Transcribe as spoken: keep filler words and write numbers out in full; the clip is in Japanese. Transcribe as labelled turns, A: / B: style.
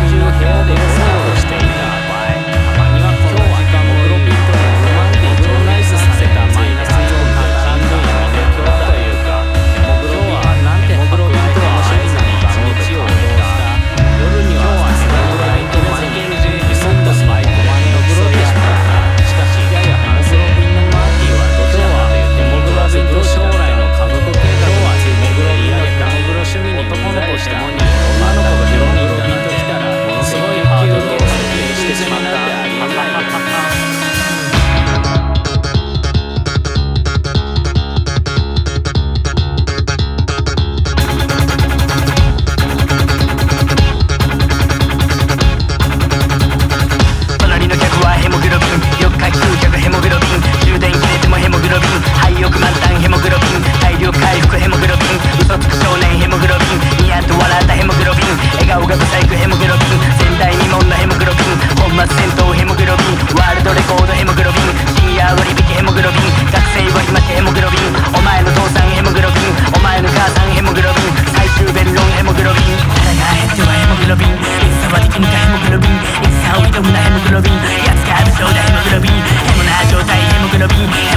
A: 中部屋でうろうろしていた場合、たまにはこの時間もロビンとロマンティックをナイスさせたマイナスイオンがしんどい魅力というか、ヘモグロビンはなんてヘモグロビンとは合図に一日を終えた。夜にはヘモグロビンとマイケル・ジェイ・ビソンダスバイクでヘモグロビンしまった。しかしややヘモグロビンのマーティはどちらかというとヘモグロビンと将来の家族計画について言い上げた。ヘモグロ趣味に男の子した女の子がヘモグロビンと来たらものすごいハードルを設定してしまった。
B: 隣の客はヘモグロビン、よく回数客ヘモグロビン、充電切れてもヘモグロビン、廃屋満タンヘモグロビン、体力回復ヘモグロビン、嘘つく少年ヘモグロビン、ニヤッと笑ったヘモグロビン、笑顔がブサイクヘモグロビン、前代未聞のヘモグロビン、本末戦闘ヘモグロビン、ワールドレコードヘモグロビン、深夜割引ヘモグロビン、学生割増ヘモグロビン、お前の父さんヘモグロビン、お前の母さんヘモグロビン、最終弁論ヘモグロビン、腹が減ってはヘモグロビン、戦はできぬかヘモグロビン、戦を挑むなヘモグロビン、やつがあるそうだヘモグロビン、ヘモな状態ヘモグロビン、